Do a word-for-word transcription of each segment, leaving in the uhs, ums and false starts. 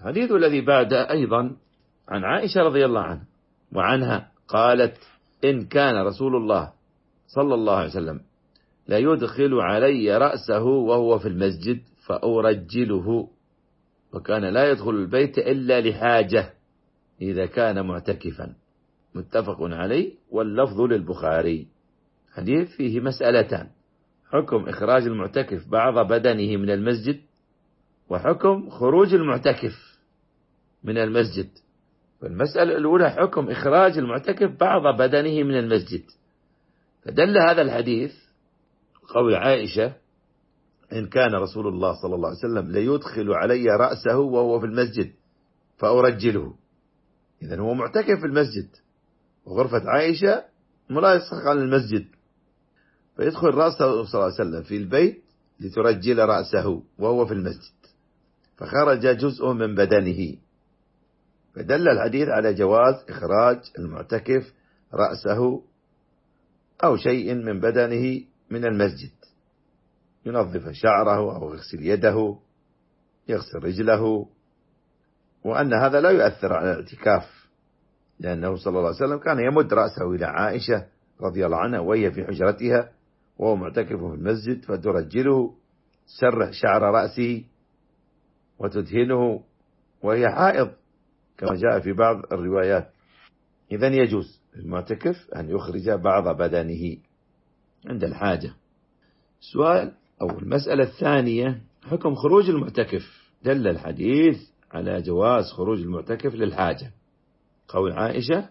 الحديث الذي بعده أيضا عن عائشة رضي الله عنها وعنها قالت: إن كان رسول الله صلى الله عليه وسلم لا يدخل علي رأسه وهو في المسجد فأرجله، وكان لا يدخل البيت إلا لحاجة إذا كان معتكفا. متفق عليه واللفظ للبخاري. حديث فيه مسألتان: حكم إخراج المعتكف بعض بدنه من المسجد، وحكم خروج المعتكف من المسجد. والمسألة الأولى حكم إخراج المعتكف بعض بدنه من المسجد، فدل هذا الحديث قول عائشة: إن كان رسول الله صلى الله عليه وسلم ليدخل علي رأسه وهو في المسجد فأرجله. إذن هو معتكف في المسجد، وغرفة عائشة ملاصقة على المسجد، فيدخل رأسه صلى الله عليه وسلم في البيت لترجل رأسه وهو في المسجد، فخرج جزء من بدنه. فدل الحديث على جواز إخراج المعتكف رأسه أو شيء من بدنه من المسجد، ينظف شعره أو يغسل يده، يغسل رجله، وأن هذا لا يؤثر على الاعتكاف، لأنه صلى الله عليه وسلم كان يمد رأسه إلى عائشة رضي الله عنها وهي في حجرتها وهو معتكف في المسجد، فترجله، تسرح شعر رأسه وتدهنه وهي حائض كما جاء في بعض الروايات. إذن يجوز المعتكف أن يخرج بعض بدنه عند الحاجة. سؤال أو المسألة الثانية: حكم خروج المعتكف. دل الحديث على جواز خروج المعتكف للحاجة، قول عائشة: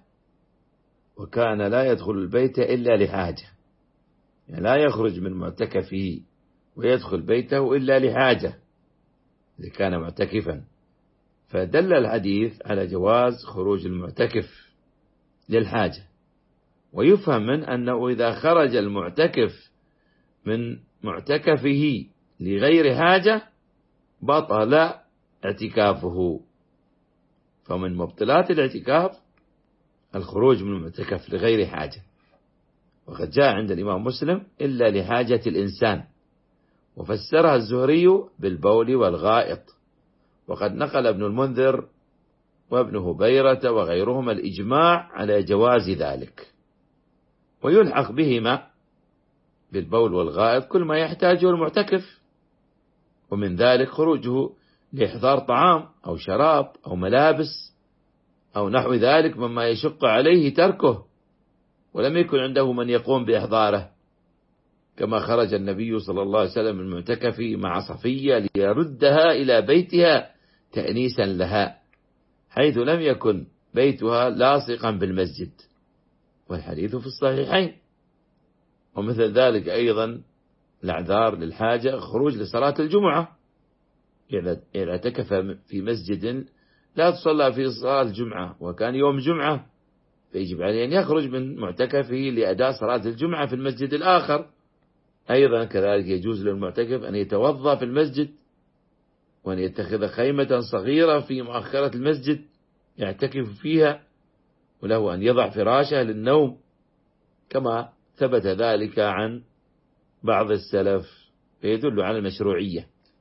وكان لا يدخل البيت إلا لحاجة، يعني لا يخرج من معتكفه ويدخل بيته إلا لحاجة إذا كان معتكفا. فدل الحديث على جواز خروج المعتكف للحاجة. ويفهم من أنه إذا خرج المعتكف من معتكفه لغير حاجة بطل اعتكافه. فمن مبطلات الاعتكاف الخروج من المعتكف لغير حاجة. وقد جاء عند الإمام مسلم: إلا لحاجة الإنسان، وفسرها الزهري بالبول والغائط. وقد نقل ابن المنذر وابن هبيرة وغيرهما الإجماع على جواز ذلك. ويلحق بهما بالبول والغائط كل ما يحتاجه المعتكف، ومن ذلك خروجه لإحضار طعام أو شراب أو ملابس أو نحو ذلك مما يشق عليه تركه ولم يكن عنده من يقوم بإحضاره، كما خرج النبي صلى الله عليه وسلم من معتكفه مع صفية ليردها إلى بيتها تأنيسا لها، حيث لم يكن بيتها لاصقا بالمسجد، والحديث في الصحيحين. ومثل ذلك أيضا الأعذار للحاجة: خروج لصلاة الجمعة، إذا اعتكف في مسجد لا تصلى في صلاة الجمعة وكان يوم جمعة، فيجب عليه أن يخرج من معتكفه لأداء صلاة الجمعة في المسجد الآخر. أيضا كذلك يجوز للمعتكف أن يتوضأ في المسجد، وأن يتخذ خيمة صغيرة في مؤخرة المسجد يعتكف فيها، وله أن يضع فراشه للنوم، كما ثبت ذلك عن بعض السلف، فيدل على المشروعية.